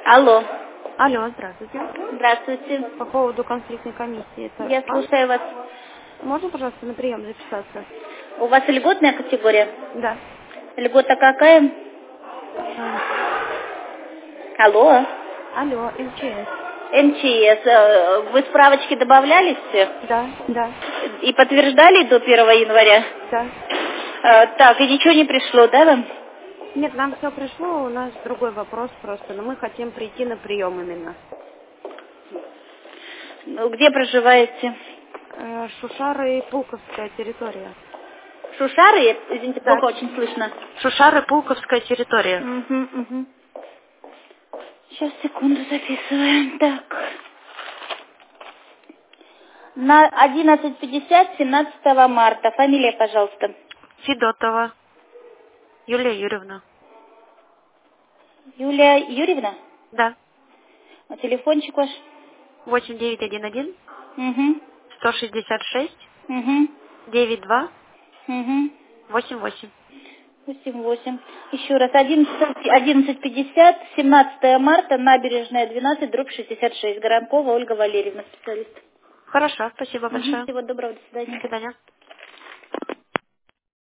Алло. Алло, здравствуйте. Здравствуйте. По поводу конфликтной комиссии. Это Я слушаю вас. Можно, пожалуйста, на прием записаться? У вас льготная категория? Да. Льгота какая? Алло. Алло, МЧС. МЧС. Вы справочки добавляли все? Да, да, И подтверждали до 1 января? да. Так, и ничего не пришло, да, вам? Нет, нам все пришло, у нас другой вопрос просто, но мы хотим прийти на прием именно. Ну, где проживаете? Шушары и Пулковская территория. Шушары? Извините, Да. плохо очень слышно. Шушары, Пулковская территория. Угу. Сейчас, секунду, записываем. Так. На 11:50 17 марта. Фамилия, пожалуйста. Федотова Юлия Юрьевна. Юлия Юрьевна? Да. А телефончик ваш? 8911 Угу. 166 Угу. 92 Угу. 88. 8. Еще раз. 11:50 17 марта, набережная 12, дробь 66. Горанкова Ольга Валерьевна, специалист. Хорошо, спасибо большое. Всего доброго, до До свидания. свидания.